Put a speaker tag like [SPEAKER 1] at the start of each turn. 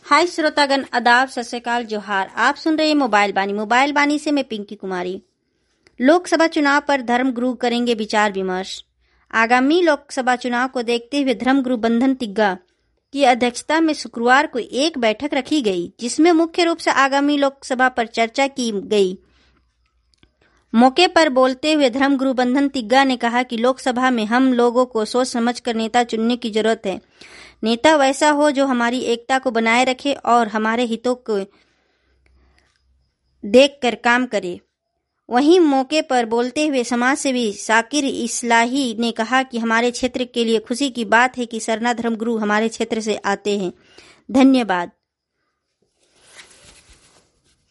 [SPEAKER 1] हाय श्रोतागण, आदाब, सत श्री अकाल, जोहार। आप सुन रहे हैं मोबाइल बानी से मैं पिंकी कुमारी। लोकसभा चुनाव पर धर्म गुरु करेंगे विचार विमर्श। आगामी लोकसभा चुनाव को देखते हुए धर्म गुरु बंधन तिग्गा की अध्यक्षता में शुक्रवार को एक बैठक रखी गई, जिसमें मुख्य रूप से आगामी लोकसभा पर चर्चा की गई। मौके पर बोलते हुए धर्म गुरु बंधन तिग्गा ने कहा कि लोकसभा में हम लोगों को सोच समझकर नेता चुनने की जरूरत है। नेता वैसा हो जो हमारी एकता को बनाए रखे और हमारे हितों को देखकर काम करे। वहीं मौके पर बोलते हुए समाज सेवी साकिर इस्लाही ने कहा कि हमारे क्षेत्र के लिए खुशी की बात है कि सरना धर्मगुरु हमारे क्षेत्र से आते हैं। धन्यवाद।